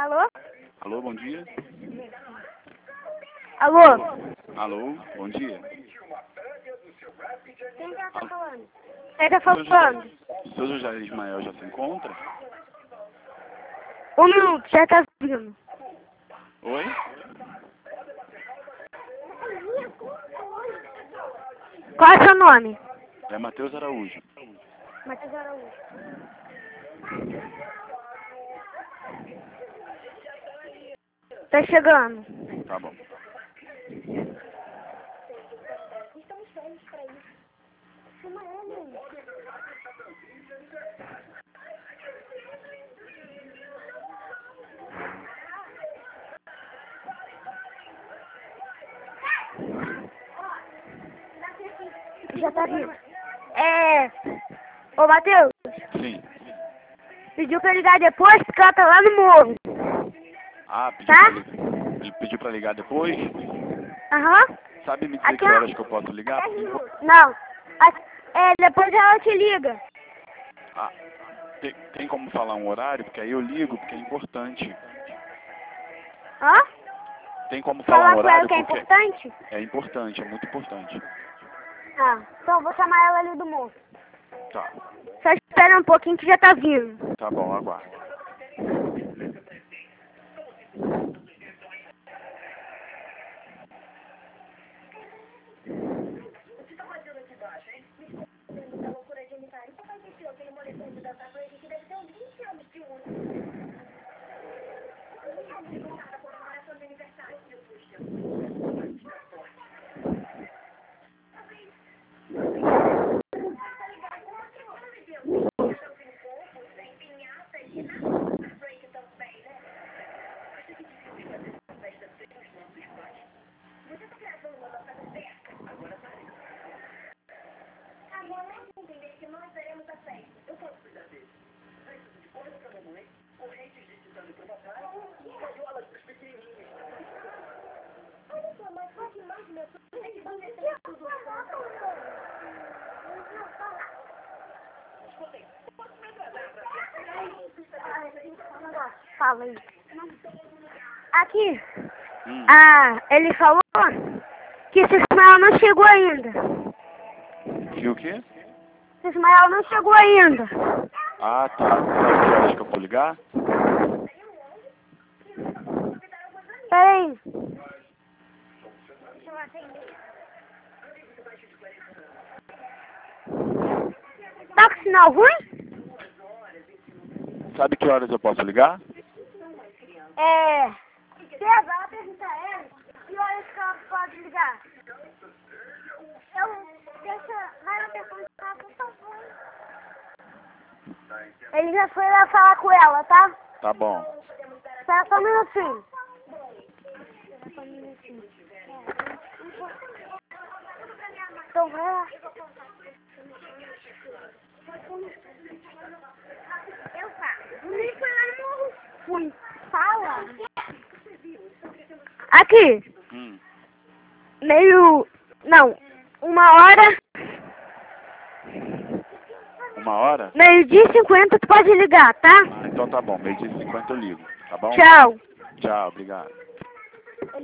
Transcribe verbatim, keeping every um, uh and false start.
Alô? Alô, bom dia. Alô? Alô, bom dia. Quem tá falando? Quem tá falando? O seu José Ismael já se encontra? Um minuto, já tá vindo. Oi? Qual é o seu nome? É Matheus Araújo. Matheus Araújo. Tá chegando. Tá bom. Já tá vindo. É... Ô, Matheus, Sim. pediu pra ligar depois porque ela tá lá no morro. Ah, pediu, Tá? pra, li- ele pediu pra ligar depois? Aham. Sabe me dizer Aqui, que ó. horas que eu posso ligar? Não. A- É, depois ela te liga. Ah, tem, tem como falar um horário? Porque aí eu ligo, porque é importante. Hã? Tem como falar Falar um com ela horário? que é Porque importante? é importante, é muito importante. Ah, então eu vou chamar ela ali do morro. Tá, Só espera um pouquinho que já tá vindo. tá bom, aguardo. Fala aí. Aqui. Hum. Ah, ele falou que esse Ismael não chegou ainda. Que o quê? Esse Ismael não chegou ainda. Ah, tá. Sabe que horas que eu vou ligar? Peraí. Tá com sinal ruim? Sabe que horas eu posso ligar? É. Você vai perguntar a ela que horas que ela pode ligar. Eu. Deixa. Vai lá perguntar, por favor. Ele já foi lá falar com ela, tá? Tá bom. Espera só um minutinho. Espera só um minutinho. Então vai lá. Eu falo. Nem foi lá no morro. Fui. Fala. Aqui. Hum. Meio... Não. Uma hora. Uma hora? Meio dia e cinquenta tu pode ligar, tá? Ah, então tá bom. Meio dia e cinquenta eu ligo. Tá bom? Tchau. Tchau, obrigado.